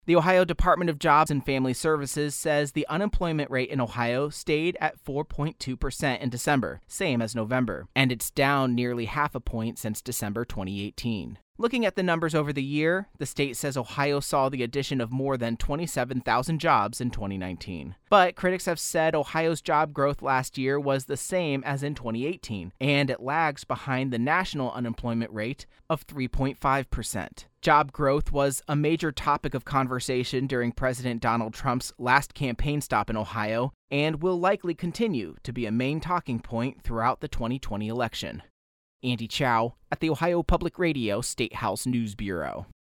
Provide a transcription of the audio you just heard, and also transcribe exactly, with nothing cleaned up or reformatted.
The Ohio Department of Jobs and Family Services says the unemployment rate in Ohio stayed at four point two percent in December, same as November, and it's down nearly half a point since December twenty eighteen. Looking at the numbers over the year, the state says Ohio saw the addition of more than twenty-seven thousand jobs in twenty nineteen. But critics have said Ohio's job growth last year was the same as in twenty eighteen, and it lags behind the national unemployment rate of three point five percent. Job growth was a major topic of conversation during President Donald Trump's last campaign stop in Ohio and will likely continue to be a main talking point throughout the twenty twenty election. Andy Chow at the Ohio Public Radio State House News Bureau.